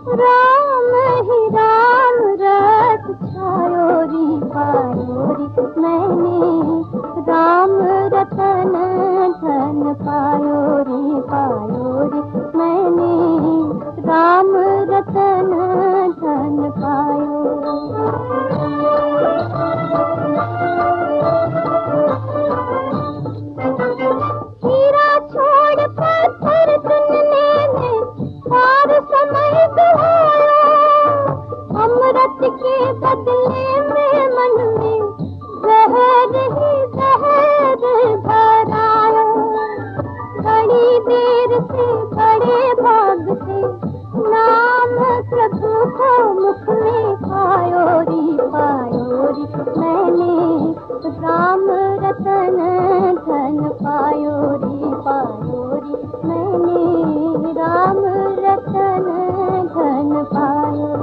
राम ही राम रत छायोरी पायोरी मैंने राम रतन धन पायोरी पायोरी मैंने राम रतन धन पायो। हीरा छोड़ पत्थर चुनने में सार समय गवाया, अमृत के बदले में मन में जहर ही जहर भराया। बड़ी देर से बड़े भाग से नाम प्रभु को मुख में पायोरी पायोरी मैंने राम रतन धन पायोरी पायोरी मैंने राम रतन धन पायो।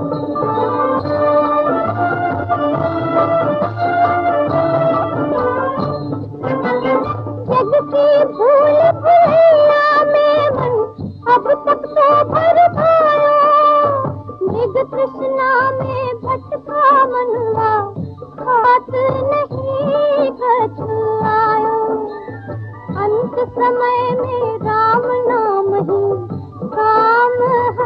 जग की भूल भुलैया में मन अब तक तो भर पाया, मृग तृष्णा में भटका मनवा खात नहीं कछुआया। अंत समय में राम नाम ही काम